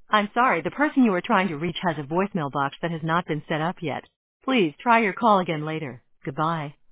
I'm sorry, the person you are trying to reach has a voicemail box that has not been set up yet. Please try your call again later. Goodbye.